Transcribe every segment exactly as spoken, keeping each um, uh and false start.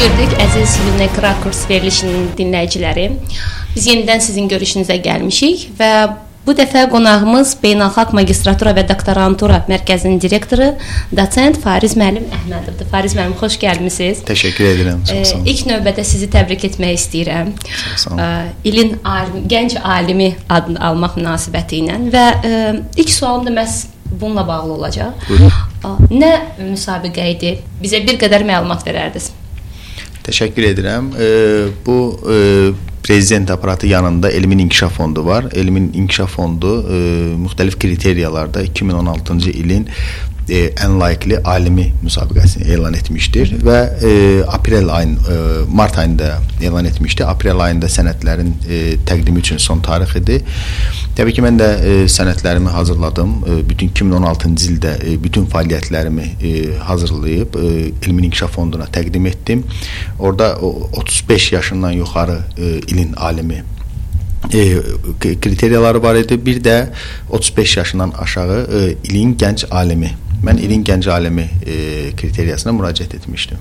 gördük əziz Unique Rakurs verilişinin dinləyiciləri. Biz yenidən sizin görüşünüzə gəlmişik və bu dəfə qonağımız Beynəlxalq Magistratura və Doktorantura Mərkəzinin direktoru Doçent Fariz Müəllim Əhmədovdur. Fariz müəllim, xoş gəlmisiniz. Təşəkkür edirəm. Çox sağ olun. İlk növbədə sizi təbrik etmək istəyirəm. Çox sağ olun. İlin alim, gənc alimi adını almaq münasibəti ilə və ilk sualım da məhz bununla bağlı olacaq. Buyurun. Nə müsabiqə idi? Bizə bir qədər məlumat verərdiniz. Təşəkkür edirəm. E, bu e, Prezident aparatı yanında Elmin İnkişaf Fondu var. Elmin İnkişaf Fondu e, müxtəlif kriteriyalarda iki min on altıncı ilin e, ən layiqli alimi müsabiqəsini elan etmişdir və e, aprel ayın e, mart ayında elan etmişdi. Aprel ayında sənədlərin e, təqdimi üçün son tarix idi. Təbii ki, mən də e, sənədlərimi hazırladım. E, bütün iki min on altıncı ildə e, bütün fəaliyyətlərimi e, hazırlayıb e, Elmin İnkişaf Fonduna təqdim etdim. Orada otuz beş yaşından yuxarı e, ilin alimi e, kriteriyaları var idi. Bir də otuz beş yaşından aşağı e, ilin gənc alimi. Mən ilin gənc alimi e, kriteriyasına müraciət etmişdim.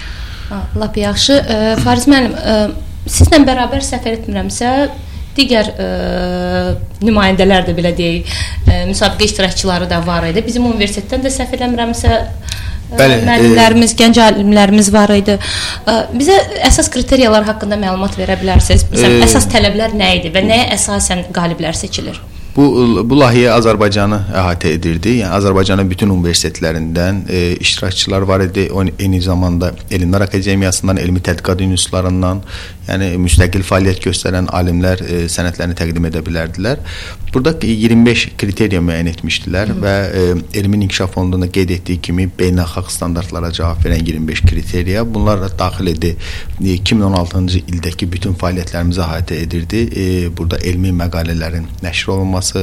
Lap yaxşı. E, Fariz müəllim, e, sizlə bərabər səfər etmirəmsə, digər e, nümayəndələr də belə deyək, e, müsabiqə iştirakçıları da var idi. Bizim universitetdən də səhv eləmirəmsə, Bəli, müəllimlərimiz, e, gənc alimlərimiz var idi. E, bizə əsas kriteriyalar haqqında məlumat verə bilərsiniz? Məsələn, e, əsas tələblər nə idi və nəyə əsasən qaliblər seçilir? Bu, bu layihə Azərbaycanı əhatə edirdi. Yəni, Azərbaycanın bütün universitetlərindən e, iştirakçılar var idi. O, eyni zamanda Elmlər Akademiyasından, elmi tədqiqat institutlarından, yəni müstəqil fəaliyyət göstərən alimlər e, sənədlərini təqdim edə bilərdilər. Burada iyirmi beş kriteriya müəyyən etmişdilər Hı. və e, Elmin İnkişaf Fondunda qeyd etdiyi kimi beynəlxalq standartlara cavab verən iyirmi beş kriteriya. Bunlar daxil idi. iki min on altıncı ildəki bütün fəaliyyətlərimizi əhatə edirdi. E, burada elmi məqalələrin nəşr olunması,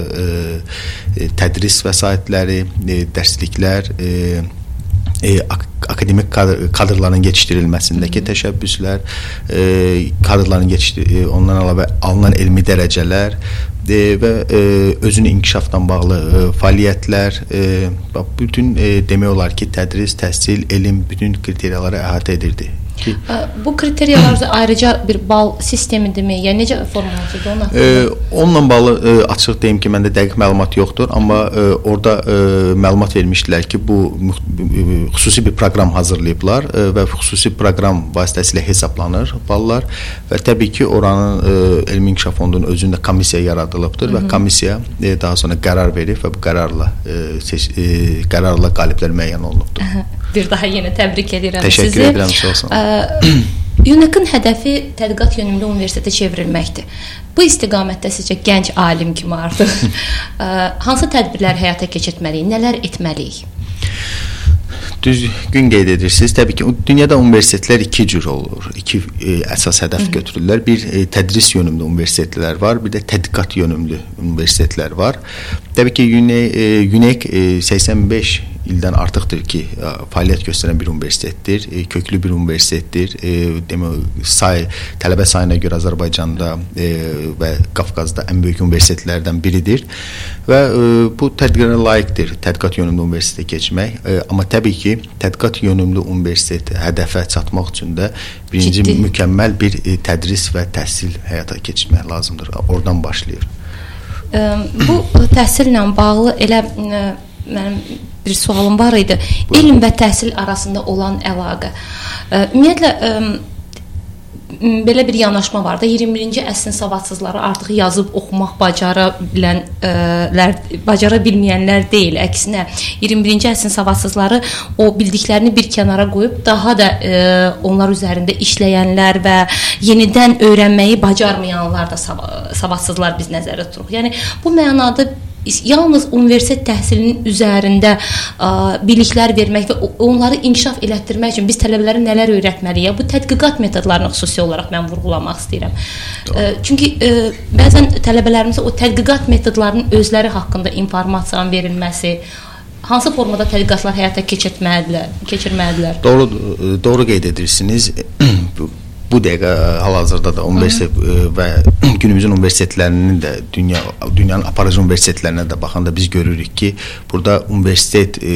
e, tədris vəsaitləri, e, dərsliklər, e, E, ak akademik kadr kadrların yetişdirilməsindəki təşəbbüslər, e, kadrların yetişdir e, ondan əlavə alınan elmi dərəcələr e, və e, özünü inkişafdan bağlı e, fəaliyyətlər, e, bütün e, demək olar ki, tədris, təhsil, elm bütün kriteriyaları əhatə edirdi. Ki, bu kriteriyalarda ayrıca bir bal sistemidirmi? Yəni necə formalaşır ona? E, onunla bağlı e, açıq deyim ki, məndə dəqiq məlumat yoxdur, amma e, orada e, məlumat vermişdilər ki, bu e, xüsusi bir proqram hazırlayıblar e, və xüsusi proqram vasitəsilə hesablanır ballar və təbii ki, oranın e, Elmi İnkişaf Fondunun özündə komissiya yaradılıbdır Hı -hı. və komissiya e, daha sonra qərar verir və bu qərarla e, seç, e, qərarla qaliblər müəyyən olunubdur. Bir daha yenə təbrik edirəm Təşəkkür sizi. Təşəkkür edirəm, çox sağ olun. UNIC-in hədəfi tədqiqat yönümlü universitetə çevrilməkdir. Bu istiqamətdə sizcə gənc alim kimi artıq hansı tədbirlər həyata keçirtməliyik, nələr etməliyik? Düzgün qeyd edirsiniz. Təbii ki, dünyada universitetlər iki cür olur. İki e, əsas hədəf götürürlər. Bir e, tədris yönümlü universitetlər var, bir də tədqiqat yönümlü universitetlər var. Təbii ki, UNIC e, səksən beş ildən artıqdır ki, fəaliyyət göstərən bir universitetdir, e, köklü bir universitetdir. E, demək, say, tələbə sayına görə Azərbaycanda e, və Qafqazda ən böyük universitetlərdən biridir və e, bu tədqiqata layiqdir, tədqiqat yönümlü universitetə keçmək. E, amma təbii ki, tədqiqat yönümlü universitet hədəfə çatmaq üçün də birinci Ciddi. mükəmməl bir e, tədris və təhsil həyata keçirmək lazımdır. Oradan başlayır. E, bu təhsillə bağlı elə e, mənim bir sualım var idi. Buyurun. Elm və təhsil arasında olan əlaqə. E, ümumiyyətlə e, belə bir yanaşma var da, iyirmi birinci əsrin savadsızları artıq yazıb oxumaq bacara bilənlər, bacara bilməyənlər deyil. Əksinə, iyirmi birinci əsrin savadsızları o bildiklərini bir kənara qoyub daha da e, onlar üzərində işləyənlər və yenidən öyrənməyi bacarmayanlar da savadsızlar biz nəzərdə tuturuq. Yəni bu mənada yalnız universitet təhsilinin üzərində ə, biliklər vermək və onları inkişaf elətdirmək üçün biz tələbələrə nələr öyrətməliyik? Bu tədqiqat metodlarını xüsusi olaraq mən vurğulamaq istəyirəm. Ə, çünki ə, bəzən tələbələrimizə o tədqiqat metodlarının özləri haqqında informasiyanın verilməsi, hansı formada tədqiqatlar həyata keçirtməlidirlər, keçirməlidirlər? Doğru, doğru qeyd edirsiniz. Bu dəqiqə hal-hazırda da universitet və günümüzün universitetlərinin də dünya dünyanın aparıcı universitetlərinə də baxanda biz görürük ki, burada universitet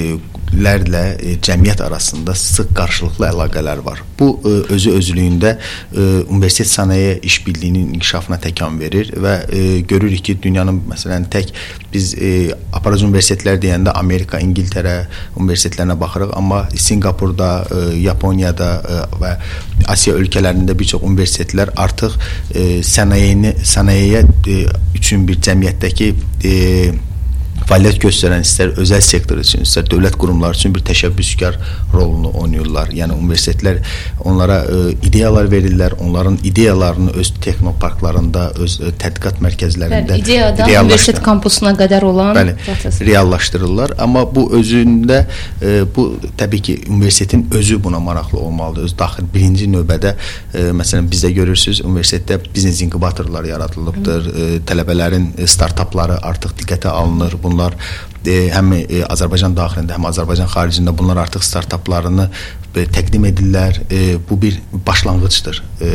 lərlə e, cəmiyyət arasında sıx qarşılıqlı əlaqələr var. Bu e, özü özlüyündə e, universitet sənaye işbirliyinin inkişafına təkan verir və e, görürük ki, dünyanın məsələn tək biz e, aparıcı universitetlər deyəndə Amerika, İngiltərə universitetlərinə baxırıq, amma Singapurda, e, Yaponiyada e, və Asiya ölkələrində bir çox universitetlər artıq e, sənayeni sənayeyə e, üçün bir cəmiyyətdəki e, fəaliyyət göstərən istər özəl sektor üçün, istər dövlət qurumları üçün bir təşəbbüskar rolunu oynayırlar. Yəni universitetlər onlara e, ideyalar verirlər, onların ideyalarını öz texnoparklarında, öz e, tədqiqat mərkəzlərində bəli, ideyadan universitet kampusuna qədər olan bəli, reallaşdırırlar. Amma bu özündə e, bu təbii ki, universitetin özü buna maraqlı olmalıdır. Öz daxil birinci növbədə e, məsələn bizdə görürsüz, universitetdə biznes inkubatorlar yaradılıbdır. E, tələbələrin e, startapları artıq diqqətə alınır. Bunlar Bunlar e, həm e, Azərbaycan daxilində, həm Azərbaycan xaricində bunlar artıq startaplarını e, təqdim edirlər. E, bu bir başlanğıcdır. E,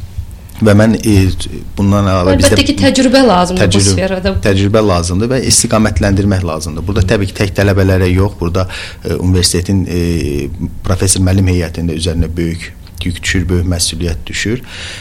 və mən e, bundan əlavə bizdə əlbəttə ki, təcrübə lazımdır təcrübə, bu sferada. Təcrübə lazımdır və istiqamətləndirmək lazımdır. Burada təbii ki, tək tələbələrə yox, burada e, universitetin e, professor müəllim heyətində üzərinə böyük yük düşür, böyük məsuliyyət düşür.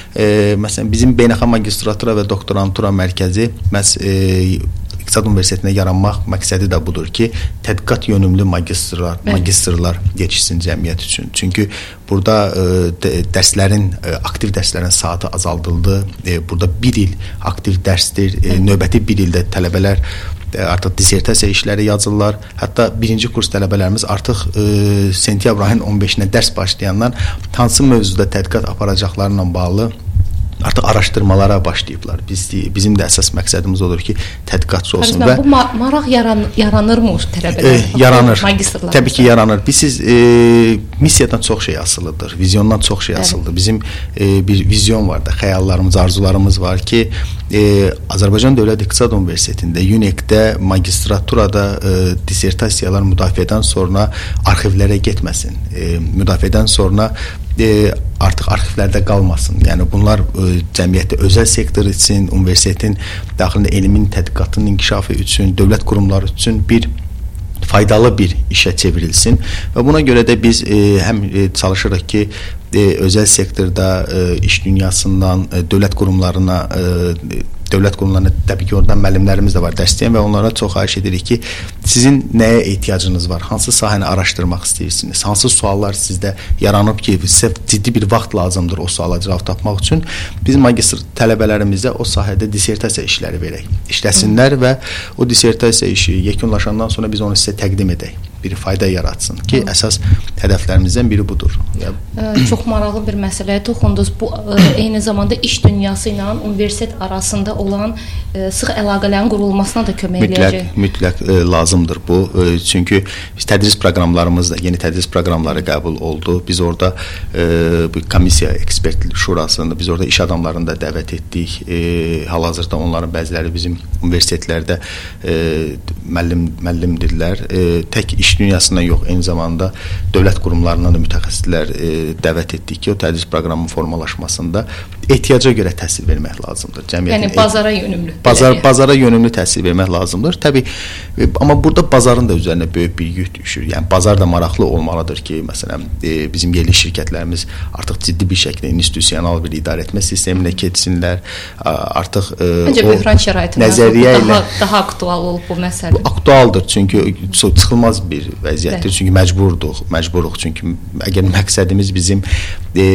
E, məsələn, bizim beynəlxalq magistratura və doktorantura mərkəzi məhz e, İqtisad Universitetində yaranmaq məqsədi də budur ki, tədqiqat yönümlü magistrlar, magistrlar yetişsin cəmiyyət üçün. Çünki burada e, dərslərin, e, aktiv dərslərin saatı azaldıldı. E, burada bir il aktiv dərsdir. E, növbəti bir ildə tələbələr e, artıq dissertasiya işləri yazırlar. Hətta birinci kurs tələbələrimiz artıq e, sentyabr ayının on beşinə dərs başlayandan hansı mövzuda tədqiqat aparacaqlarla bağlı artıq araşdırmalara başlayıblar. Biz bizim də əsas məqsədimiz odur ki, tədqiqatçı olsun və bu ma maraq yaran yaranırmı tələbələr? E, yaranır. Təbii ki, yaranır. Biz siz e, missiyadan çox şey asılıdır. Vizyondan çox şey asılıdır. Bizim e, bir vizyon var da, xəyallarımız, arzularımız var ki, e, Azərbaycan Dövlət İqtisad Universitetində, U N E C-də, magistraturada e, dissertasiyalar müdafiədən sonra arxivlərə getməsin. E, müdafiədən sonra e, artıq arxivlərdə qalmasın. Yəni bunlar e, cəmiyyətdə özəl sektor üçün, universitetin daxilində elmin tədqiqatının inkişafı üçün, dövlət qurumları üçün bir faydalı bir işə çevrilsin və buna görə də biz e, həm e, çalışırıq ki, e, özəl sektorda e, iş dünyasından e, dövlət qurumlarına e, dövlət qurumlarına təbii ki, oradan müəllimlərimiz də var dəstəyən və onlara çox xahiş edirik ki, sizin nəyə ehtiyacınız var? Hansı sahəni araşdırmaq istəyirsiniz? Hansı suallar sizdə yaranıb ki, sizə ciddi bir vaxt lazımdır o suala cavab tapmaq üçün? Biz magistr tələbələrimizə o sahədə dissertasiya işləri verək. İşləsinlər və o dissertasiya işi yekunlaşandan sonra biz onu sizə təqdim edək. Bir fayda yaratsın ki, əsas hədəflərimizdən biri budur. Ə, çox maraqlı bir məsələyə toxundunuz. Bu ə, eyni zamanda iş dünyası ilə universitet arasında olan ə, sıx əlaqələrin qurulmasına da kömək eləyəcək. Mütləq, mütləq ə, lazımdır bu. Ə, çünki biz tədris proqramlarımız da, yeni tədris proqramları qəbul oldu. Biz orada ə, bir komissiya ekspertlik şurasında, biz orada iş adamlarını da dəvət etdik. Ə, hal-hazırda onların bəziləri bizim universitetlərdə ə, müəllim müəllimdirlər. Ə, tək iş dünyasından yox, eyni zamanda dövlət qurumlarından da mütəxəssislər e, dəvət etdik ki, o tədris proqramının formalaşmasında ehtiyaca görə təhsil vermək lazımdır. Yəni bazara yönümlü. Bazar, bazara yönümlü təhsil vermək lazımdır. Təbii, e, amma burada bazarın da üzərinə böyük bir yük düşür. Yəni bazar da maraqlı olmalıdır ki, məsələn, e, bizim yerli şirkətlərimiz artıq ciddi bir şəkildə institusional bir idarə etmə sisteminə keçsinlər. Artıq e, Məncə böhran şəraitində daha, daha aktual olub bu məsələ. Bu aktualdır, çünki çıxılmaz bir vəziyyətdir. Bəli. Çünki məcburduq, məcburuq. Çünki əgər məqsədimiz bizim e,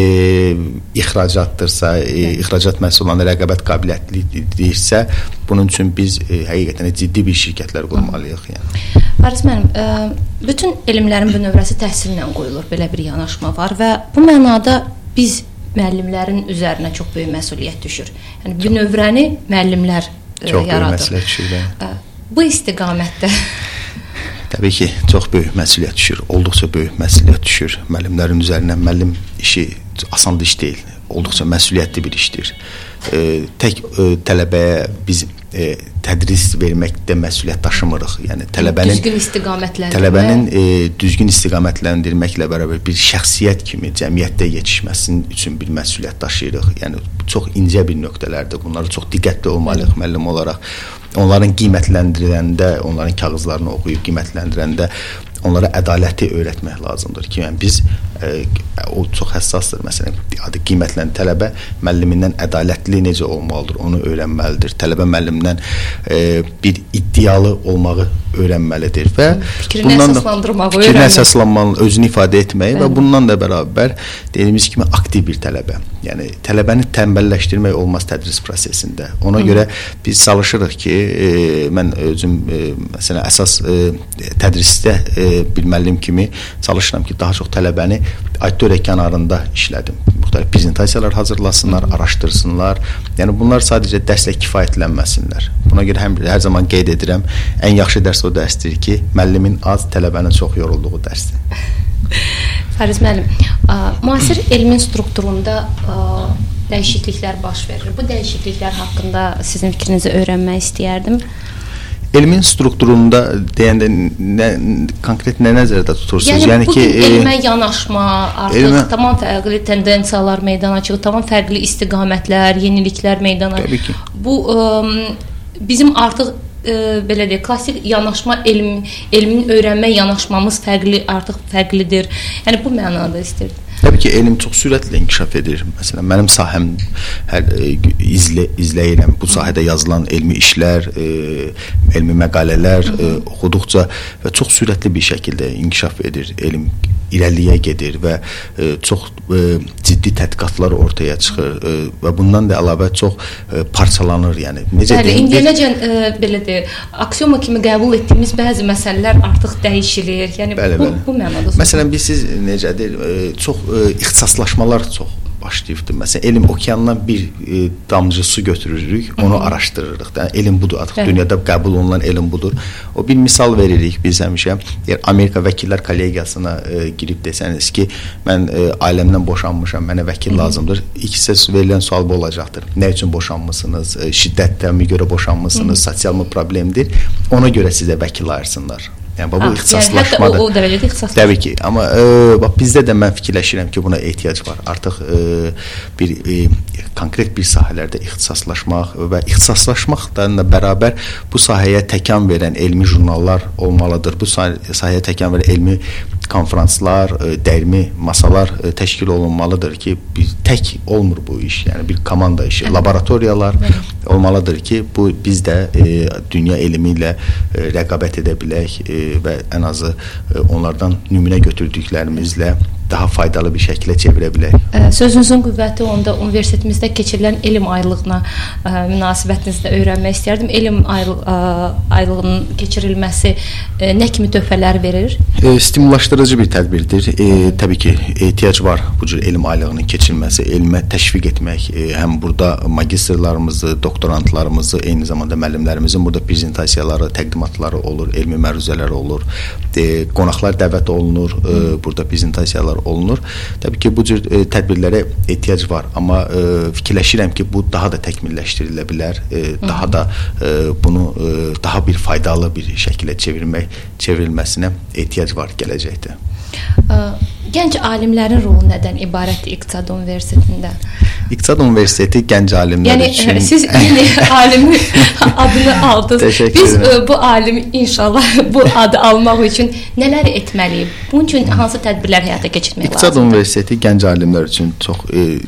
ixracatdırsa, e, ixracat məhsullarına rəqabət qabiliyyətlidirsə, bunun üçün biz e, həqiqətən ciddi bir şirkətlər qurmalıyıq. Yəni. Faris müəllim, e, bütün elmlərin bünövrəsi təhsillə qoyulur, belə bir yanaşma var və bu mənada biz müəllimlərin üzərinə çox böyük məsuliyyət düşür. Yəni bünövrəni müəllimlər e, çox yaradır. Böyük məsuliyyət düşür. E, bu istiqamətdə Təbii ki, çox böyük məsuliyyət düşür, olduqca böyük məsuliyyət düşür. Müəllimlərin üzərinə müəllim işi asan iş deyil, olduqca məsuliyyətli bir işdir. E, tək e, tələbəyə biz e, tədris verməkdə məsuliyyət daşımırıq. Yəni tələbənin düzgün istiqamətləndirmə, tələbənin e, düzgün istiqamətləndirməklə bərabər bir şəxsiyyət kimi cəmiyyətdə yetişməsinin üçün bir məsuliyyət daşıyırıq. Yəni çox incə bir nöqtələrdir. Bunlara çox diqqətli olmalıyıq müəllim olaraq. onların qiymətləndirəndə, onların kağızlarını oxuyub qiymətləndirəndə onlara ədaləti öyrətmək lazımdır ki, yəni biz e, o çox həssasdır. Məsələn, adı qiymətlənən tələbə müəllimindən ədalətli necə olmalıdır, onu öyrənməlidir. Tələbə müəllimdən e, bir iddialı olmağı öyrənməlidir və fikrini əsaslandırmağı, fikrini əsaslanmalı, özünü ifadə etməyi Bəli. Və bundan da bərabər dediyimiz kimi aktiv bir tələbə. Yəni tələbəni tənbəlləşdirmək olmaz tədris prosesində. Ona Hı. görə biz çalışırıq ki, e, mən özüm e, məsələn əsas e, tədrisdə e, bir müəllim kimi çalışıram ki, daha çox tələbəni auditoriya kənarında işlədim. Müxtəlif prezentasiyalar hazırlasınlar, araşdırsınlar. Yəni bunlar sadəcə dərslə kifayətlənməsinlər. Buna görə həm hər zaman qeyd edirəm, ən yaxşı dərs o dərsdir ki, müəllimin az, tələbənin çox yorulduğu dərsdir. Fariz müəllim, müasir elmin strukturunda dəyişikliklər baş verir. Bu dəyişikliklər haqqında sizin fikrinizi öyrənmək istəyərdim. Elmin strukturunda deyəndə nə, konkret nə nəzərdə tutursunuz? Yəni, yəni bugün ki, elmə yanaşma, artıq elmə... tamam fərqli tendensiyalar meydana çıxır, tamam fərqli istiqamətlər, yeniliklər meydana çıxır. Bu ə, bizim artıq ə, belə deyək, klassik yanaşma elm, elmin öyrənmə yanaşmamız fərqli, artıq fərqlidir. Yəni bu mənada istəyirdim. Təbii ki, elm çox sürətlə inkişaf edir. Məsələn, mənim sahəm hər e, izlə, izləyirəm. Bu sahədə yazılan elmi işlər, e, elmi məqalələr e, oxuduqca və çox sürətli bir şəkildə inkişaf edir. Elm irəliyə gedir və e, çox e, ciddi tədqiqatlar ortaya çıxır e, və bundan da əlavə çox e, parçalanır. Yəni necə Bəli, indiyəcən e, belə deyək, aksioma kimi qəbul etdiyimiz bəzi məsələlər artıq dəyişilir. Yəni bəli, bu, bəli. bu mənada. Məsələn, biz siz necədir? E, çox e, ixtisaslaşmalar çox başlayıbdır. Məsələn, elm okeandan bir e, damcı su götürürük, onu Hı -hı. araşdırırıq. Yəni, elm budur, artıq Bəli. dünyada qəbul olunan elm budur. O bir misal veririk biz həmişə. Yəni, Amerika Vəkillər Kollegiyasına e, girib desəniz ki, mən e, ailəmdən boşanmışam, mənə vəkil Hı -hı. lazımdır. İlk sizə verilən sual bu olacaqdır. Nə üçün boşanmısınız? E, şiddətdən mi görə boşanmısınız? Hı -hı. Sosial mı problemdir? Ona görə sizə vəkil ayırsınlar. Yəni bu ixtisaslaşmadır. Yəni, o, o dərəcədə ixtisaslaşma. Təbii ki, amma e, bax bizdə də mən fikirləşirəm ki, buna ehtiyac var. Artıq e, bir e, konkret bir sahələrdə ixtisaslaşmaq və ixtisaslaşmaqla bərabər bu sahəyə təkan verən elmi jurnallar olmalıdır. Bu sahəyə təkan verən elmi konfranslar, dəyirmi masalar təşkil olunmalıdır ki, bir tək olmur bu iş. Yəni bir komanda işi, evet. laboratoriyalar evet. olmalıdır ki, bu biz də e, dünya elmi ilə e, rəqabət edə bilək e, və ən azı e, onlardan nümunə götürdüklərimizlə daha faydalı bir şəkildə çevirə bilək. Sözünüzün qüvvəti onda universitetimizdə keçirilən elm aylığına ə, münasibətinizdə öyrənmək istərdim. Elm aylı, ə, aylığının keçirilməsi ə, nə kimi töhfələr verir? E, stimullaşdırıcı bir tədbirdir. E, təbii ki, ehtiyac var bu cür elm aylığının keçirilməsi, elmə təşviq etmək. E, həm burada magistrlarımızı, doktorantlarımızı, eyni zamanda müəllimlərimizin burada prezentasiyaları, təqdimatları olur, elmi məruzələri olur. E, qonaqlar dəvət olunur, e, burada prezentasiyalar olunur. Təbii ki, bu cür e, tədbirlərə ehtiyac var, amma e, fikirləşirəm ki, bu daha da təkmilləşdirilə bilər, e, daha da e, bunu e, daha bir faydalı bir şəkildə çevirmək, çevrilməsinə ehtiyac var gələcəkdə. Gənc alimlərin rolu nədən ibarətdir İqtisad Universitetində? İqtisad Universiteti gənc alimlər yəni, üçün... Yəni, siz yeni alimin adını aldınız. Biz e, bu alimi inşallah bu adı almaq üçün nələr etməliyik? Bunun üçün hansı tədbirlər həyata keçirmək lazımdır? İqtisad Universiteti gənc alimlər üçün çox... E,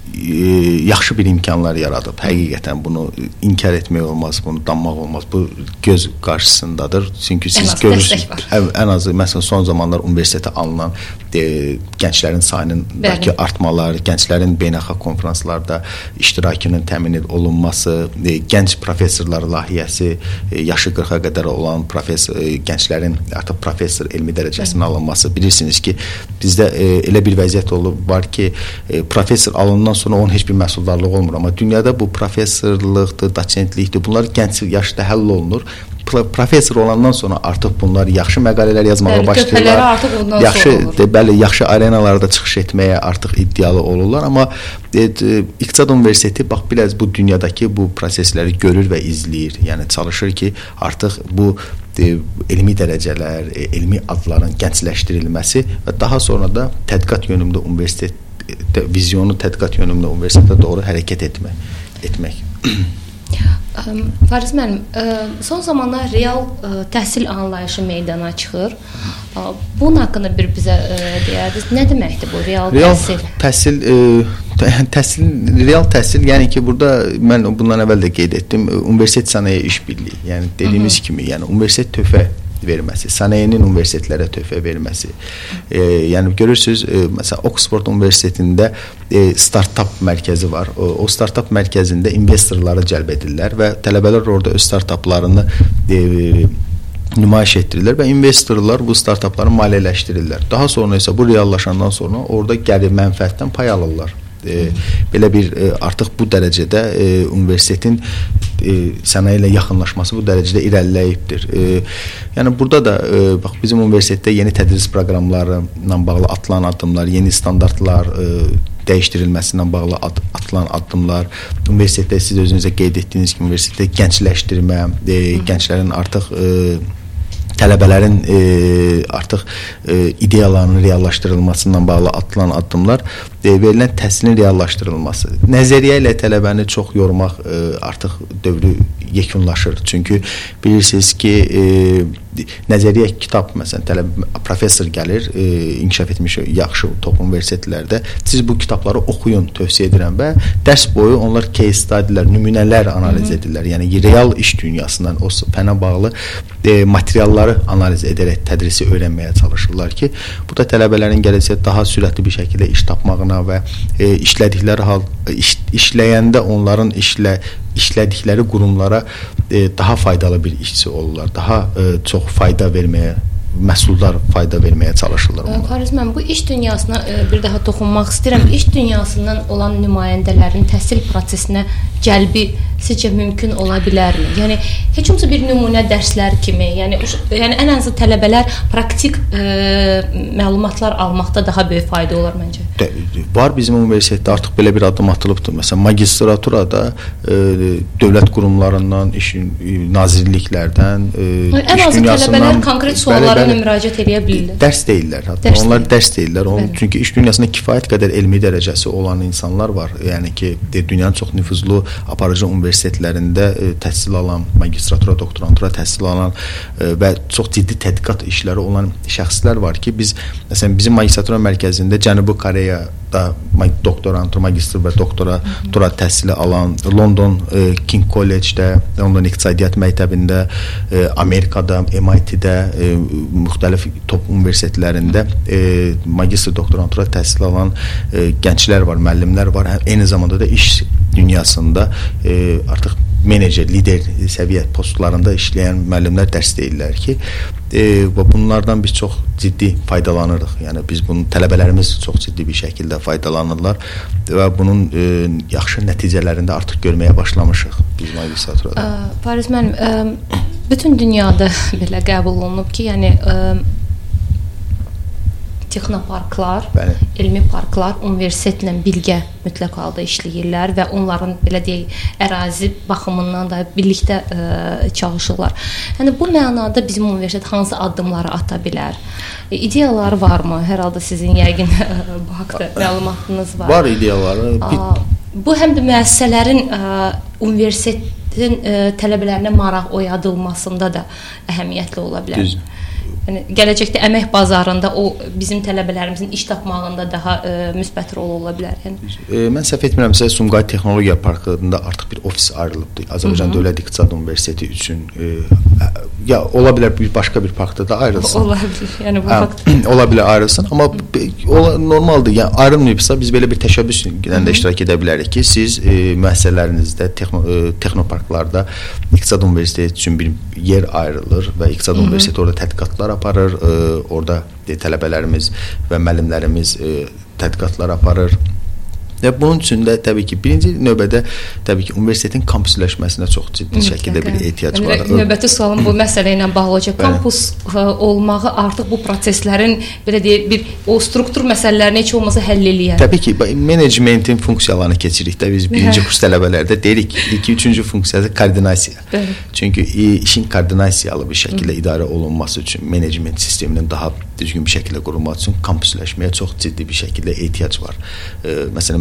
yaxşı bir imkanlar yaradıb. Həqiqətən bunu inkar etmək olmaz, bunu danmaq olmaz. Bu göz qarşısındadır. Çünki siz görürsünüz, ən azı məsələn son zamanlar universitetə alınan e, gənclərin sayındakı artmalar, gənclərin beynəlxalq konfranslarda iştirakının təmin olunması, e, gənc professorlar layihəsi, e, yaşı qırxa qədər olan professor e, gənclərin artıq professor elmi dərəcəsinin alınması. Bilirsiniz ki, bizdə e, elə bir vəziyyət olub var ki, e, professor alınandan sonra onun heç bir məhsuldarlığı olmur, amma dünyada bu professorluqdur, doçentlikdir, bunlar gənc yaşda həll olunur. Professor olandan sonra artıq bunlar yaxşı məqalələr yazmağa bəli, başlayırlar. Yaxşı, de, bəli, yaxşı arenalarda çıxış etməyə artıq iddialı olurlar, amma e, e, İqtisad Universiteti bax biraz bu dünyadakı bu prosesləri görür və izləyir. Yəni çalışır ki, artıq bu e, elmi dərəcələr, e, elmi adların gəncləşdirilməsi və daha sonra da tədqiqat yönümlü universitet vizyonu tədqiqat yönümlü universitetə doğru hərəkət etmək. etmək. Fariz müəllim, son zamanlar real təhsil anlayışı meydana çıxır. Bunun haqqında bir bizə deyərdiniz. Nə deməkdir bu real, real təhsil? Təhsil, e, təhsil, real təhsil, yəni ki, burada mən bundan əvvəl də qeyd etdim, universitet sənaye işbirliyi, yəni dediyimiz Hı -hı. kimi, yəni universitet töhfə verməsi, sənayenin universitetlərə töhfə verməsi. E, yəni görürsüz, e, məsələn Oxford Universitetində e, startup mərkəzi var. O, o startup mərkəzində investorları cəlb edirlər və tələbələr orada öz startuplarını e, nümayiş etdirirlər və investorlar bu startupları maliyyələşdirirlər. Daha sonra isə bu reallaşandan sonra orada gəlir mənfəətdən pay alırlar. E, belə bir e, artıq bu dərəcədə e, universitetin e, sənaye ilə yaxınlaşması bu dərəcədə irəliləyibdir. E, yəni burada da e, bax bizim universitetdə yeni tədris proqramları ilə bağlı atılan addımlar, yeni standartlar e, dəyişdirilməsindən bağlı ad, atılan addımlar, universitetdə siz özünüzə qeyd etdiyiniz kimi universitetdə gəncləşdirmə, e, gənclərin artıq e, tələbələrin e, artıq e, ideyalarının reallaşdırılmasından bağlı atılan addımlar, e, verilən təhsilin reallaşdırılması. Nəzəriyyə ilə tələbəni çox yormaq e, artıq dövrü yekunlaşır. Çünki bilirsiniz ki, e, nəzəriyyə kitab, məsələn, tələbə, professor gəlir, e, inkişaf etmiş yaxşı top universitetlərdə, siz bu kitabları oxuyun, tövsiyə edirəm və dərs boyu onlar case study'lər, nümunələr analiz edirlər. Yəni, real iş dünyasından o fənə bağlı e, materialları analiz edərək tədrisi öyrənməyə çalışırlar ki, bu da tələbələrin gələcəkdə daha sürətli bir şəkildə iş tapmağına və e, işlədikləri hal, iş, işləyəndə onların işlə, işlədikləri qurumlara e, daha faydalı bir işçi olurlar, daha e, çox fayda verməyə, məhsuldar fayda verməyə çalışırlar onlar. Fariz müəllim, bu iş dünyasına e, bir daha toxunmaq istəyirəm. İş dünyasından olan nümayəndələrin təhsil prosesinə cəlbi sizcə mümkün ola bilərmi? Yəni heç olmasa bir nümunə dərslər kimi, yəni yəni ən azı tələbələr praktik e, məlumatlar almaqda daha böyük fayda olar məncə. De, var bizim universitetdə artıq belə bir addım atılıbdır. Məsələn, magistraturada e, dövlət qurumlarından, iş nazirliklərdən, e, ən iş azı dünyasından tələbələr konkret suallara müraciət edə bilirlər. Dərs deyirlər. Hətta dərs onlar deyil. dərs deyirlər. Onun, çünki iş dünyasında kifayət qədər elmi dərəcəsi olan insanlar var. Yəni ki, de, dünyanın çox nüfuzlu aparıcı universitetlərində e, təhsil alan, magistratura, doktorantura təhsil alan e, və çox ciddi tədqiqat işləri olan şəxslər var ki, biz məsələn bizim magistratura mərkəzində Cənubi Koreyada doktorantura, magistr və doktoratura təhsili alan, London e, King College-də, London İqtisadiyyat Məktəbində, e, Amerikada, M I T-də, e, müxtəlif top universitetlərində e, magistr doktorantura təhsil alan e, gənclər var, müəllimlər var. Eyni zamanda da iş dünyasında e, artıq menecer, lider səviyyə postlarında işləyən müəllimlər dərs deyirlər ki, e, və bunlardan biz çox ciddi faydalanırıq. Yəni biz bunun tələbələrimiz çox ciddi bir şəkildə faydalanırlar və bunun e, yaxşı nəticələrində artıq görməyə başlamışıq biz magistraturada. Fariz müəllim, bütün dünyada belə qəbul olunub ki, yəni ə, texnoparklar, Bəli. elmi parklar universitetlə birgə mütləq halda işləyirlər və onların belə deyək ərazi baxımından da birlikdə ə, çalışırlar. Yəni bu mənada bizim universitet hansı addımları ata bilər? E, ideyaları varmı? Hər halda sizin yəqin bu haqqda məlumatınız var. Var ideyaları. A, bu həm də müəssisələrin ə, universitetin ə, tələbələrinə maraq oyadılmasında da əhəmiyyətli ola bilər. Düz. Yəni, gələcəkdə əmək bazarında o bizim tələbələrimizin iş tapmağında daha e, müsbət rol ola bilər. Yəni. E, mən səhv etmirəmsə, Sumqayıt Texnologiya Parkında artıq bir ofis ayrılıbdır. Azərbaycan Dövlət İqtisad Universiteti üçün e, ya ola bilər bir başqa bir parkda da ayrılsın. Ola bilər. Yəni bu fakt. Ola bilər ayrılsın, amma ola, normaldır. Yəni ayrılmayıbsa biz belə bir təşəbbüslə də iştirak edə bilərik ki, siz e, müəssisələrinizdə texno, e, texnoparklarda İqtisad Universiteti üçün bir yer ayrılır və İqtisad Hı -hı. Universiteti orada tədqiqatlar aparır, e, orada e, tələbələrimiz və müəllimlərimiz e, tədqiqatlar aparır. Və bunun üçün də təbii ki, birinci növbədə təbii ki, universitetin kampüsləşməsinə çox ciddi şəkildə bir ehtiyac var. Yəni, növbəti sualım bu məsələ ilə bağlı olacaq. Kampus ə, olmağı artıq bu proseslərin belə deyək, bir o struktur məsələlərini heç olmasa həll eləyər. Təbii ki, menecmentin funksiyalarını keçirikdə biz birinci kurs tələbələrdə deyirik ki, iki, üçüncü funksiyası koordinasiya. Bəli. Çünki işin koordinasiyalı bir şəkildə Hı. idarə olunması üçün, menecment sisteminin daha düzgün bir şəkildə qurulması üçün kampüsləşməyə çox ciddi bir şəkildə ehtiyac var. E, məsələn,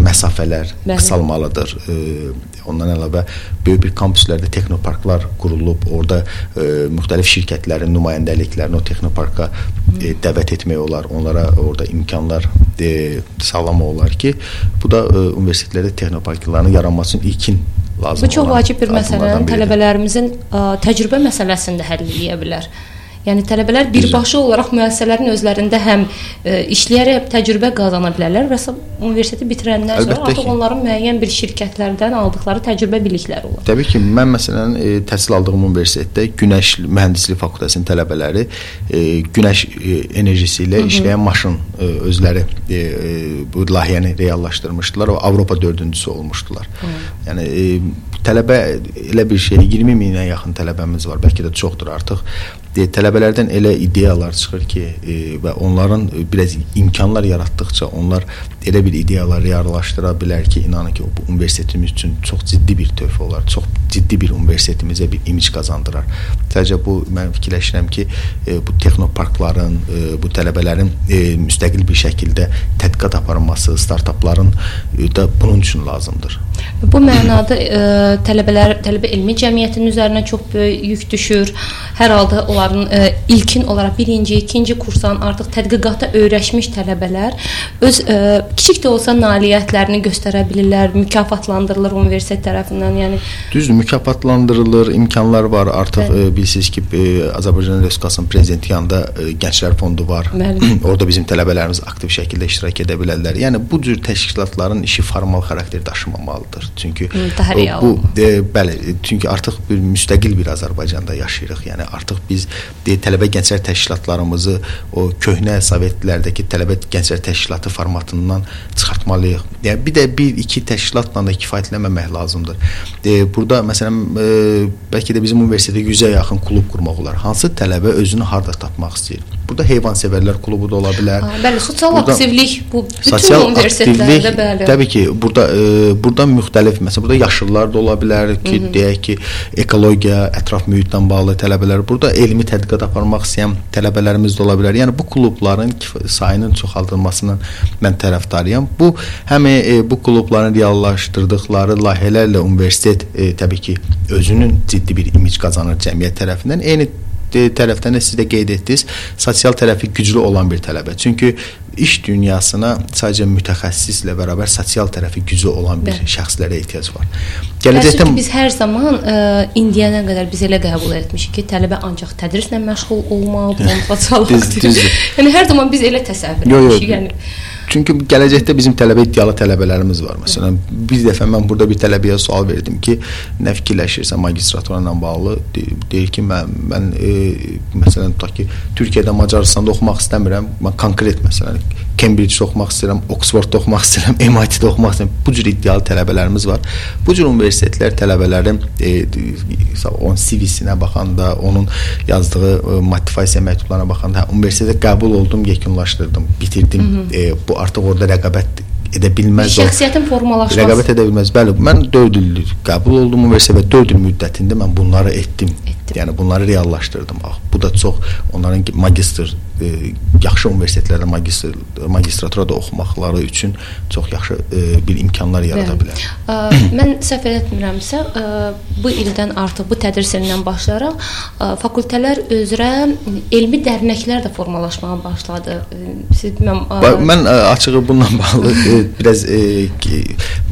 məsafələr Bəli. qısalmalıdır. E, ondan əlavə böyük bir kampüslərdə texnoparklar qurulub, orada e, müxtəlif şirkətlərin nümayəndəliklərini o texnoparka e, dəvət etmək olar, onlara orada imkanlar e, sağlamaq olar ki, bu da e, universitetlərdə texnoparkların yaranmasının ilkin lazım. Bu çox vacib bir məsələnin tələbələrimizin ə, təcrübə məsələsini də həll edə bilər. Yəni tələbələr birbaşa olaraq müəssisələrin özlərində həm e, işləyərək təcrübə qazana bilərlər və universiteti bitirəndən sonra artıq ki, onların müəyyən bir şirkətlərdən aldıqları təcrübə bilikləri olur. Təbii ki, mən məsələn e, təhsil aldığım universitetdə Günəş Mühəndislik Fakültəsinin tələbələri e, günəş e, enerjisi ilə Hı -hı. işləyən maşın e, özləri e, e, bu layihəni reallaşdırmışdılar və Avropa dördüncüsü olmuşdular. Hı. Yəni e, tələbə elə bir şey iyirmi minə yaxın tələbəmiz var, bəlkə də çoxdur artıq. De, tələbələrdən elə ideyalar çıxır ki e, və onların e, biraz imkanlar yaratdıqca onlar elə bir ideyalar reallaşdıra bilər ki, inanın ki, bu universitetimiz üçün çox ciddi bir töhfə olar, çox ciddi bir universitetimizə bir imic qazandırar. Sadəcə bu, mən fikirləşirəm ki, e, bu texnoparkların, e, bu tələbələrin e, müstəqil bir şəkildə tədqiqat aparılması, startapların e, da bunun üçün lazımdır. Bu mənada e, tələbələr, tələbə elmi cəmiyyətinin üzərinə çox böyük yük düşür. Hər halda onların e, ilkin olaraq birinci, ikinci kursdan artıq tədqiqata öyrəşmiş tələbələr öz e, kiçik də olsa nailiyyətlərini göstərə bilirlər, mükafatlandırılır universitet tərəfindən. Yəni düzdür, mükafatlandırılır, imkanlar var. Artıq e, bilirsiniz ki, e, Azərbaycan Respublikasının prezidenti yanında e, Gənclər Fondu var. Orada bizim tələbələrimiz aktiv şəkildə iştirak edə bilərlər. Yəni bu cür təşkilatların işi formal xarakter daşımamalıdır. Çünki Daha o, bu e, bəli, çünki artıq bir müstəqil bir Azərbaycanda yaşayırıq. Yəni artıq biz de, tələbə gənclər təşkilatlarımızı o köhnə Sovetlərdəki tələbə gənclər təşkilatı formatından çıxartmalıyıq. Yəni bir də bir iki təşkilatla da kifayətlənməmək lazımdır. E, burada məsələn e, bəlkə də bizim universitetdə yüzə yaxın klub qurmaq olar. Hansı tələbə özünü harda tapmaq istəyir? Burada heyvansevərlər klubu da ola bilər. Ha, bəli, sosial burada, aktivlik bu bütün universitetlərdə bəli. Təbii ki, burada e, burada müxtəlif, məsələn, burada yaşlılar da ola bilər ki, Hı -hı. deyək ki, ekologiya, ətraf mühitlə bağlı tələbələr, burada elmi tədqiqat aparmaq istəyən tələbələrimiz də ola bilər. Yəni bu klubların sayının çoxaldılmasından mən tərəfdarıyam. Bu həm e, bu klubların reallaşdırdıqları layihələrlə universitet e, təbii ki, özünün ciddi bir imic qazanır cəmiyyət tərəfindən. Eyni tərəfdən də siz də qeyd etdiniz, sosial tərəfi güclü olan bir tələbə. Çünki iş dünyasına sadəcə mütəxəssislə bərabər sosial tərəfi güclü olan bir Bəli. şəxslərə ehtiyac var. Gələcəkdə ki, biz hər zaman ə, indiyənə qədər biz elə qəbul etmişik ki, tələbə ancaq tədrislə məşğul olmalıdır, sosial aktivlik. Yəni hər zaman biz elə təsəvvür etmişik. Yəni çünki gələcəkdə bizim tələbə iddialı tələbələrimiz var. Məsələn, bir dəfə mən burada bir tələbəyə sual verdim ki, nə fikirləşirsən magistratura ilə bağlı? De, deyir ki, mən, mən e, məsələn, tutaq ki, Türkiyədə, Macaristanda oxumaq istəmirəm. Mən konkret, məsələn, Cambridge-də oxumaq istəyirəm, Oxford-da oxumaq istəyirəm, M I T-də oxumaq istəyirəm. Bu cür iddialı tələbələrimiz var. Bu cür universitetlər tələbələrin e, onun C V-sinə baxanda, onun yazdığı e, motivasiya məktublarına baxanda, hə, universitetə qəbul oldum, yekunlaşdırdım, bitirdim. Hı -hı. E, bu artıq orada rəqabət edə bilməz. Şəxsiyyətin formalaşması. Rəqabət edə bilməz. Bəli, mən dörd il qəbul oldum universitetə və dörd il müddətində mən bunları etdim. etdim. Yəni bunları reallaşdırdım. Bax, bu da çox onların magistr e, yaxşı universitetlərdə magistr magistraturada oxumaqları üçün çox yaxşı e, bir imkanlar yarada bilər. Ə, mən səhv etmirəmsə, ə, bu ildən artıq bu tədris ilindən başlayaraq ə, fakültələr üzrə elmi dərnəklər də formalaşmağa başladı. Siz bilməm, ə, mən ə, açığı bununla bağlı e, biraz e, ki,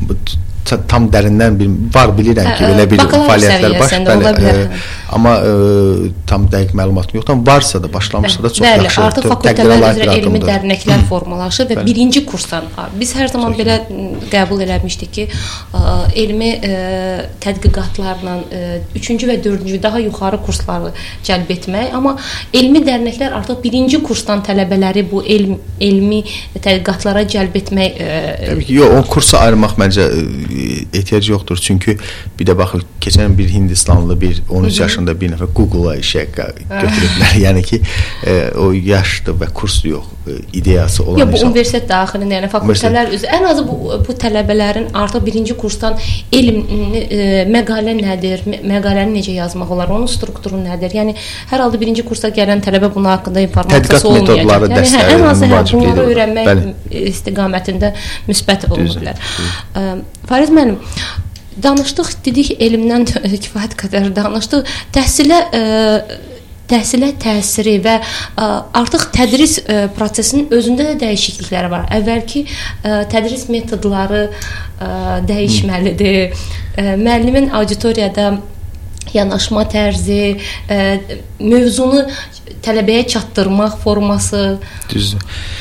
tam dərindən bir var bilirəm ki, belə bir fəaliyyətlər baş, bəli, e, amma e, tam dəqiq məlumatım yoxdur, amma varsa da başlamışsa da çox bəli, yaxşı. Artıq fakültələr üzrə elmi dərnəklər formalaşır və bəli. birinci kursdan biz hər zaman Çəkin. belə qəbul eləmişdik ki, ə, elmi ə, tədqiqatlarla ə, üçüncü və dördüncü daha yuxarı kursları cəlb etmək, amma elmi dərnəklər artıq birinci kursdan tələbələri bu elm, elmi tədqiqatlara cəlb etmək ə, təbii ki, yox, o kursa ayırmaq məncə ehtiyac yoxdur. Çünki bir də baxın, keçən bir Hindistanlı bir on üç yaşında yaşında bir nəfər Google-a işə götürüblər. Yəni ki, e, o yaşlı və kurs yox, e, ideyası olan ya, bu insan. Universitet daxilində, yəni fakültələr üzrə ən azı bu, bu tələbələrin artıq birinci kursdan elm e, məqalə nədir, məqaləni necə yazmaq olar, onun strukturu nədir? Yəni hər halda birinci kursa gələn tələbə bunun haqqında informatsiyası olmayacaq. Yəni hə, ən azı hə, bunları öyrənmək Bəli. istiqamətində müsbət olunur bilər. Fariz müəllim, danışdıq, dedik elmdən kifayət qədər danışdıq. Təhsilə ə, təhsilə təsiri və ə, artıq tədris ə, prosesinin özündə də dəyişiklikləri var. Əvvəlki ə, tədris metodları ə, dəyişməlidir. Ə, müəllimin auditoriyada yanaşma tərzi, ə, mövzunu tələbəyə çatdırmaq forması. Düzdür.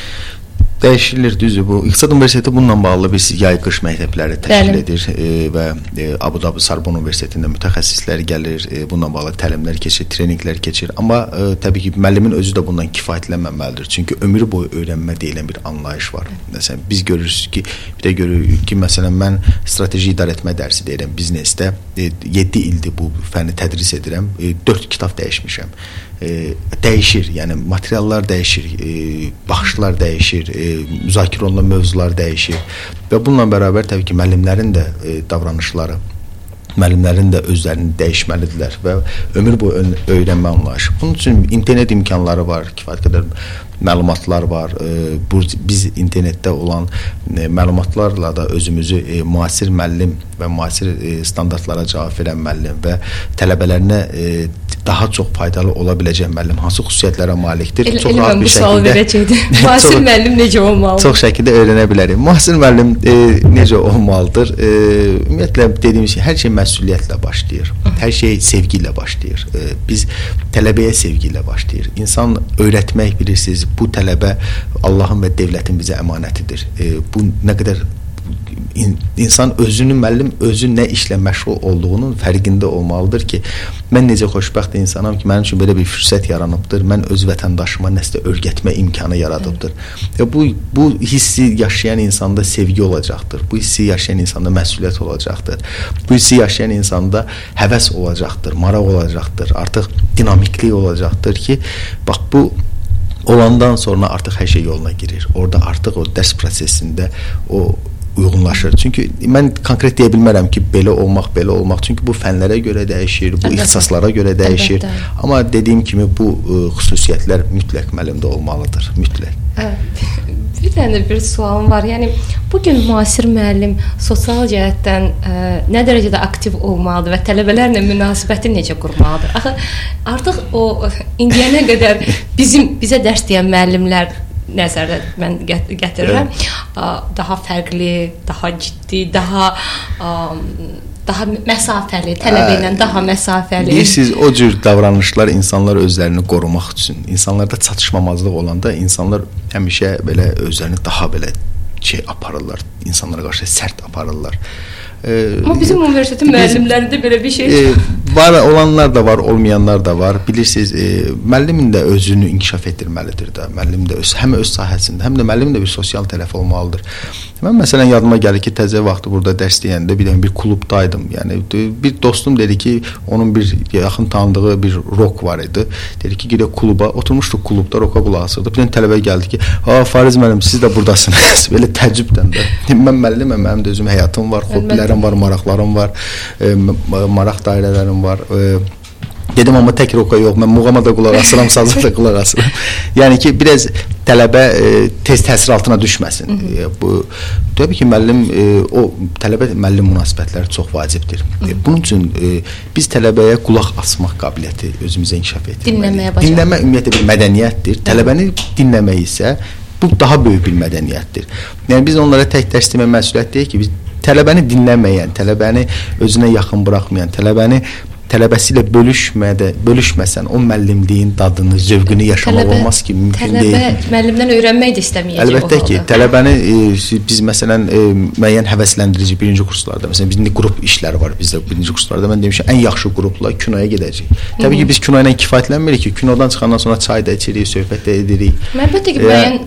Dəyişilir, düzdür. Bu İqtisad Universiteti bununla bağlı bir yay-qış məktəbləri təşkil Bəli. edir e, və e, Abu Dhabi Sorbonne Universitetində mütəxəssislər gəlir, e, bununla bağlı təlimlər keçir, treninqlər keçir. Amma e, təbii ki, müəllimin özü də bundan kifayətlənməməlidir. Çünki ömür boyu öyrənmə deyilən bir anlayış var. Məsələn, biz görürüz ki, bir də görürük ki, məsələn, mən strateji idarə etmə dərsi deyirəm biznesdə. E, yeddi ildir bu fənni tədris edirəm. E, dörd kitab dəyişmişəm. E, dəyişir, yəni materiallar dəyişir, e, baxışlar dəyişir, e, müzakirə olunan mövzular dəyişir və bununla bərabər təbii ki, müəllimlərin də e, davranışları, müəllimlərin də özlərini dəyişməlidirlər və ömür boyu öyrənmə anlayışı. Bunun üçün internet imkanları var, kifayət qədər məlumatlar var. E, bu, biz internetdə olan e, məlumatlarla da özümüzü e, müasir müəllim və müasir e, standartlara cavab verən müəllim və tələbələrinə e, daha çox faydalı ola biləcək müəllim hansı xüsusiyyətlərə malikdir? El, çox rahat bir şəkildə. Müasir müəllim necə olmalıdır? Çox şəkildə öyrənə bilərik. Müasir müəllim e, necə olmalıdır? E, ümumiyyətlə dediyimiz ki, hər şey məsuliyyətlə başlayır. Hər şey sevgi ilə başlayır. E, biz tələbəyə sevgi ilə başlayır. İnsan öyrətmək, bilirsiniz, bu tələbə Allahın və dövlətin bizə əmanətidir. E, bu nə qədər insan özünün, müəllim özü nə işlə məşğul olduğunun fərqində olmalıdır ki, mən necə xoşbəxt insanam ki, mənim üçün belə bir fürsət yaranıbdır, mən öz vətəndaşıma nəsə öyrətmə imkanı yaradıbdır. Və bu, bu hissi yaşayan insanda sevgi olacaqdır, bu hissi yaşayan insanda məsuliyyət olacaqdır, bu hissi yaşayan insanda həvəs olacaqdır, maraq olacaqdır, artıq dinamiklik olacaqdır ki, bax bu olandan sonra artıq hər şey yoluna girir. Orada artıq o dərs prosesində o uyğunlaşır. Çünki mən konkret deyə bilmərəm ki, belə olmaq, belə olmaq. Çünki bu fənlərə görə dəyişir, bu Əlbəttə. ixtisaslara görə dəyişir. Əlbəttə. Amma dediyim kimi bu ə, xüsusiyyətlər mütləq müəllimdə olmalıdır, mütləq. Bir dənə bir sualım var. Yəni bugün müasir müəllim sosial cəhətdən ə, nə dərəcədə aktiv olmalıdır və tələbələrlə münasibəti necə qurmalıdır? Axı artıq o indiyənə qədər bizim bizə dərs deyən müəllimlər nəzərdə mən gətirirəm. Daha fərqli, daha ciddi, daha daha məsafəli, tələbə ilə daha məsafəli. Bilirsiniz, o cür davranışlar insanlar özlərini qorumaq üçün, insanlarda çatışmamazlıq olanda insanlar həmişə belə özlərini daha belə şey aparırlar, insanlara qarşı sərt aparırlar. Amma bizim universitetin müəllimlərində belə bir şey e, var, olanlar da var, olmayanlar da var. Bilirsiniz, e, müəllimin də özünü inkişaf etdirməlidir də. Müəllim də öz, həm öz sahəsində, həm də müəllimin də bir sosial tərəfi olmalıdır. Mən məsələn yadıma gəlir ki, təzə vaxtı burada dərs deyəndə bir dənə bir klubdaydım. Yəni bir dostum dedi ki, onun bir yaxın tanıdığı bir rock var idi. Dedi ki, gedək kluba, oturmuşduq klubda, roka qulaq asırdıq. Bir dənə tələbə gəldi ki, "A, Fariz müəllim, siz də burdasınız." Belə təəccübdən də. Mən müəlliməm, mənim də özüm həyatım var, hobbilərim var, maraqlarım var, e, maraq dairələrim var. E, dedim, amma tək roka yox, mən muğama da qulaq asıram, saza da qulaq asıram. Yəni ki, biraz tələbə e, tez təsir altına düşməsin. E, bu təbii ki, müəllim e, o tələbə müəllim münasibətləri çox vacibdir. E, bunun üçün e, biz tələbəyə qulaq asmaq qabiliyyəti özümüzə inkişaf etdirməliyik. Dinləməyə bacarmaq. Dinləmə ümumiyyətlə bir mədəniyyətdir. Tələbəni dinləmək isə bu daha böyük bir mədəniyyətdir. Yəni biz onlara tək dərs demək məsuliyyət deyil ki, biz tələbəni dinləməyən, tələbəni özünə yaxın buraxmayan, tələbəni tələbəsi ilə bölüşmədə, bölüşməsən o müəllimliyin dadını, zövqünü yaşamaq tələbə, olmaz ki, mümkün tələbə, deyil. Tələbə müəllimdən öyrənmək də istəməyəcək. Əlbəttə ki, tələbəni e, biz məsələn e, müəyyən həvəsləndirici birinci kurslarda, məsələn bizim qrup işləri var bizdə birinci kurslarda. Mən demişəm, ən yaxşı qrupla kinoya gedəcəyik. Təbii ki, biz kino ilə kifayətlənmirik ki, kinodan çıxandan sonra çay da içirik, söhbət də edirik. Əlbəttə ki, müəyyən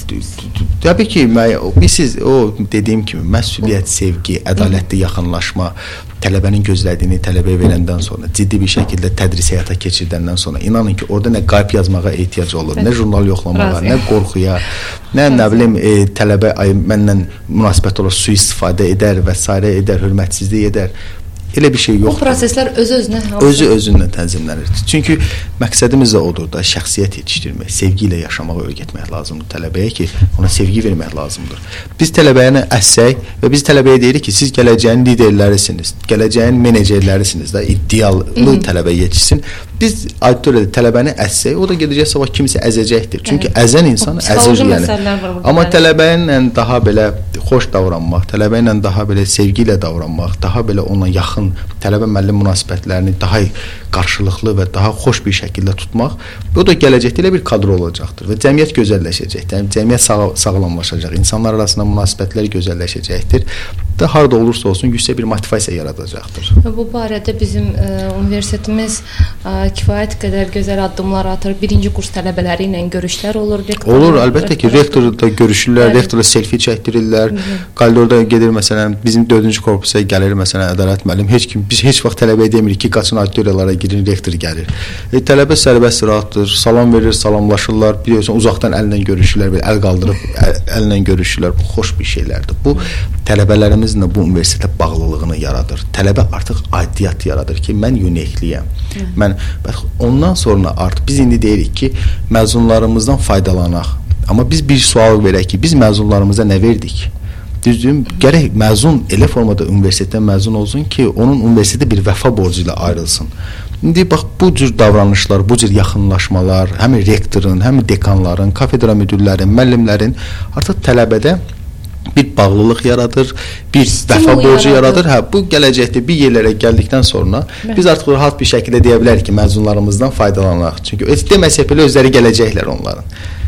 Təbii ki, siz o dediyim kimi məsuliyyət, sevgi, ədalətli yaxınlaşma, tələbənin gözlədiyini tələbəyə verəndən sonra, ciddi bir şəkildə tədris həyata keçirdəndən sonra inanın ki, orada nə qayb yazmağa ehtiyac olur, nə jurnal yoxlamağa, nə qorxuya, nə nə bilim e, tələbə ay, mənlə münasibət olaraq sui-istifadə edər və s. edər, hörmətsizlik edər. Elə bir şey yoxdur. Bu proseslər öz-özünə özü özündən tənzimlənir. Çünki məqsədimiz də odur da, şəxsiyyət yetişdirmək, sevgi ilə yaşamağı öyrətmək lazımdır tələbəyə ki, ona sevgi vermək lazımdır. Biz tələbəyəni əssək və biz tələbəyə deyirik ki, siz gələcəyin liderlərisiniz, gələcəyin menecerlərisiniz də, iddialı tələbə yetişsin. Biz auditoriyada tələbəni əssək, o da gedəcək sabah kimsə əzəcəkdir. Çünki evet. əzən insan əzir yəni. Amma tələbə ilə daha belə xoş davranmaq, tələbə ilə daha belə sevgi ilə davranmaq, daha belə ona yaxın tələbə-müəllim münasibətlərini daha qarşılıqlı və daha xoş bir şəkildə tutmaq, o da gələcəkdə elə bir kadr olacaqdır və cəmiyyət gözəlləşəcək, cəmiyyət sağ sağlamlaşacaq, insanlar arasında münasibətlər gözəlləşəcəkdir və harada olursa olsun yüksək bir motivasiya yaradacaqdır. Bu barədə bizim ə, universitetimiz ə, kifayət qədər gözəl addımlar atır. Birinci kurs tələbələri ilə görüşlər olur. Olur, əlbəttə ki, rektorla görüşürlər, rektorla selfie çəkdirirlər. Koridorda gedir məsələn, bizim dördüncü korpusa gəlir məsələn ədalət müəllim. Heç kim biz heç vaxt tələbəyə demirik ki, qaçın auditoriyalara girin, rektor gəlir. E, tələbə sərbəst rahatdır, salam verir, salamlaşırlar. Biliyorsun uzaqdan əllə görüşürlər, belə əl qaldırıb əl, əllə görüşürlər. Bu xoş bir şeylərdir. Bu tələbələrimizlə bu universitetə bağlılığını yaradır. Tələbə artıq aidiyyat yaradır ki, mən UNEK-liyəm. Mən ondan sonra artıq biz indi deyirik ki, məzunlarımızdan faydalanaq. Amma biz bir sual verək ki, biz məzunlarımıza nə verdik? Düzdür, gərək məzun elə formada universitetdən məzun olsun ki, onun universitetə bir vəfa borcu ilə ayrılsın. İndi bax, bu cür davranışlar, bu cür yaxınlaşmalar, həm rektorun, həm dekanların, kafedra müdürlərin, müəllimlərin artıq tələbədə bir bağlılıq yaradır, bir vəfa borcu yaradır. Hə, bu gələcəkdə bir yerlərə gəldikdən sonra Bəli. Biz artıq rahat bir şəkildə deyə bilərik ki, məzunlarımızdan faydalanaq. Çünki deməsək belə özləri gələcəklər onların.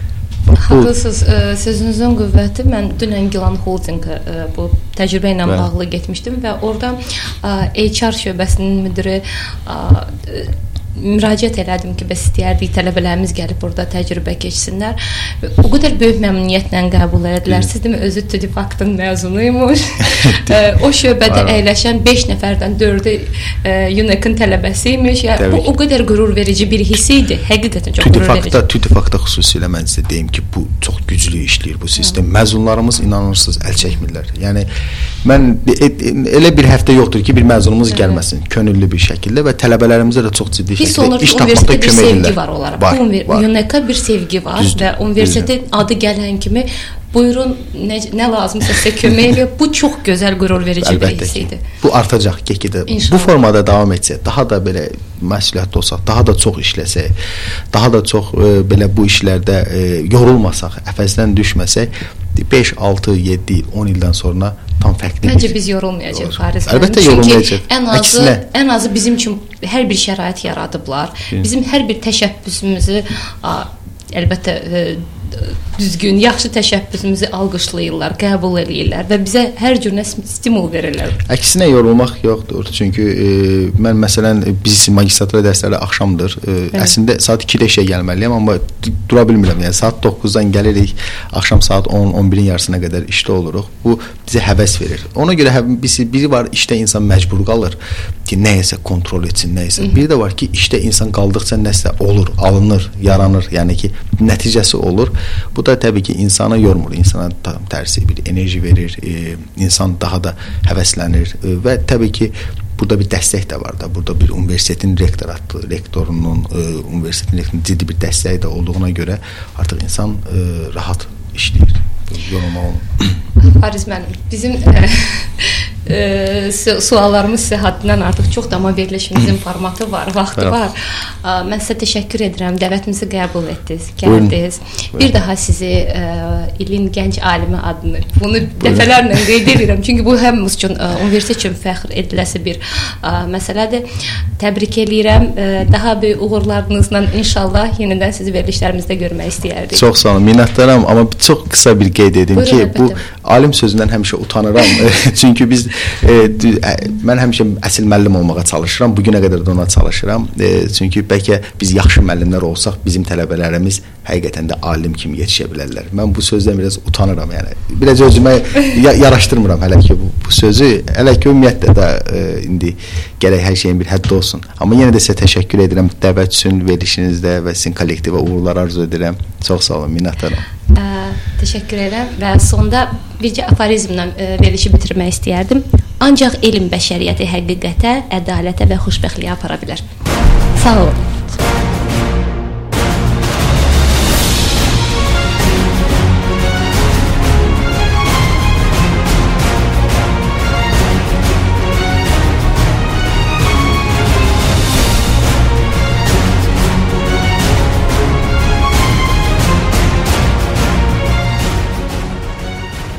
Haqlısınız. Sözünüzün qüvvəti. Mən dünən Gilan Holdinga bu təcrübə ilə bağlı getmişdim və orada H R şöbəsinin müdiri müraciət elədim ki, bəs istəyərdik tələbələrimiz gəlib burada təcrübə keçsinlər. O qədər böyük məmnuniyyətlə qəbul edilər. Siz demə, özü TÜDİFAK'ın məzunuymuş. O şöbədə əyləşən beş nəfərdən dördü UNEK-in tələbəsiymiş. Yəni, bu o qədər qürur verici bir hiss idi. Həqiqətən çox qürur verici. TÜDİFAK'da xüsusilə mən sizə deyim ki, bu çox güclü işləyir bu sistem. Məzunlarımız inanırsınız, əl çəkmirlər. Yəni, mən elə bir həftə yoxdur ki, bir məzunumuz gəlməsin, könüllü bir şəkildə və tələbələrimizə də çox ciddi Biz olur ki, universitetdə bir sevgi var onlara. Var, var. UNEK-a bir sevgi var Düzdür, və universitetin adı gələn kimi buyurun, nə, nə lazımsa sizə kömək eləyə. Bu çox gözəl, qürur verici Əlbəttə bir hiss idi. Bu artacaq get-gedə. Bu formada davam etsək, daha da belə məsuliyyətli olsaq, daha da çox işləsək, daha da çox e, belə bu işlərdə e, yorulmasaq, əfəzdən düşməsək, beş, altı, yeddi, on ildən sonra tam fərqli Məncə biz yorulmayacaq Fariz. Əlbəttə yorulmayacaq. Çünki ən azı, Əksinə. ən azı bizim üçün hər bir şərait yaradıblar. Bizim hər bir təşəbbüsümüzü a, əlbəttə e, düzgün, yaxşı təşəbbüsümüzü alqışlayırlar, qəbul edirlər və bizə hər cür stimul verirlər. Əksinə yorulmaq yoxdur. Çünki e, mən məsələn biz magistratura dərsləri axşamdır. E, əslində saat ikidə işə gəlməliyəm, amma dura bilmirəm. Yəni saat doqquzdan gəlirik, axşam saat on on birin yarısına qədər işdə oluruq. Bu bizə həvəs verir. Ona görə birisi biri var, işdə insan məcbur qalır ki, nəyisə kontrol etsin, nəyisə. Bir də var ki, işdə insan qaldıqca nəsə olur, alınır, yaranır. Yəni ki, nəticəsi olur. Bu da təbii ki, insana yormur, insana tam tərsi bir enerji verir, e, insan daha da həvəslənir e, və təbii ki, burada bir dəstək də var da, burada bir universitetin rektoratı, rektorunun, e, universitetin rektorunun ciddi bir dəstəyi də olduğuna görə artıq insan e, rahat işləyir, yorulmaq olmur. Fariz müəllim, bizim e, e, suallarımız sizə həddindən artıq çoxdur, amma verilişimizin formatı var, vaxtı var. E, mən sizə təşəkkür edirəm, dəvətimizi qəbul etdiniz, gəldiniz. Bir daha sizi e, ilin gənc alimi adını, bunu dəfələrlə qeyd edirəm, çünki bu həm üçün, e, universitet üçün fəxr ediləsi bir e, məsələdir. Təbrik edirəm, e, daha böyük uğurlarınızla inşallah yenidən sizi verilişlərimizdə görmək istəyərdik. Çox sağ olun, minnətdaram, amma çox qısa bir qeyd edim Buyurun, ki, əlbəttə. Bu alim sözündən həmişə utanıram. Çünki biz e, mən həmişə əsl müəllim olmağa çalışıram. Bu günə qədər də ona çalışıram. E, çünki bəlkə biz yaxşı müəllimlər olsaq, bizim tələbələrimiz həqiqətən də alim kimi yetişə bilərlər. Mən bu sözdən biraz utanıram, yəni. Biraz özümə ya yaraşdırmıram hələ ki bu, bu sözü. Hələ ki ümumiyyətlə də e, indi gərək hər şeyin bir həddi olsun. Amma yenə də sizə təşəkkür edirəm dəvət üçün, verilişinizdə və sizin kollektivə uğurlar arzu edirəm. Çox sağ olun, minnətdaram. Ə, təşəkkür edirəm və sonda bircə aforizmlə ə, verilişi bitirmək istəyərdim. Ancaq elm bəşəriyyəti həqiqətə, ədalətə və xoşbəxtliyə apara bilər. Sağ olun.